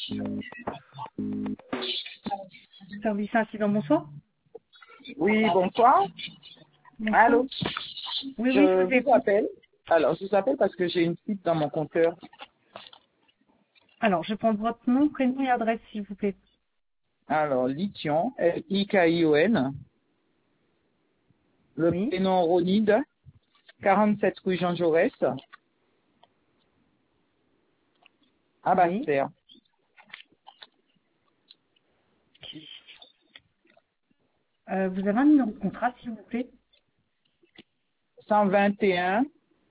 Service incident, bonsoir. Oui, bonsoir. Bonsoir. Allô? Oui, Je je vous vous écoute. appelle. Alors, je vous appelle parce que j'ai une fuite dans mon compteur. Alors, je prends votre nom, prénom et adresse, s'il vous plaît. Alors, Lithion, Likion. Le Oui. prénom Ronide, 47 rue Jean Jaurès, à Oui. Basse-Terre. Vous avez un numéro de contrat, s'il vous plaît? 121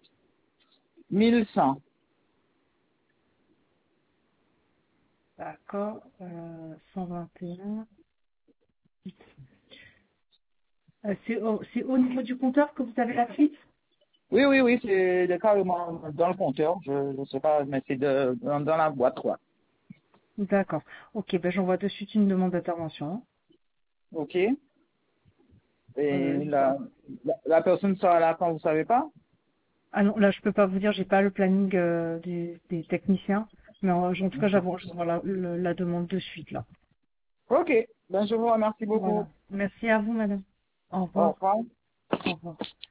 1100. D'accord. 121. C'est au niveau du compteur que vous avez la fuite? Oui, oui, oui, c'est carrément dans le compteur. Je ne sais pas, mais c'est dans la boîte, quoi. D'accord. Ok, ben j'envoie de suite une demande d'intervention. OK? Euh, Et la personne sera là quand vous savez pas? ah non, là je peux pas vous dire, j'ai pas le planning des techniciens, mais en tout cas j'envoie la demande de suite là. OK. Ben, je vous remercie beaucoup. Voilà. Merci à vous, madame. Au Au revoir. revoir. Au revoir.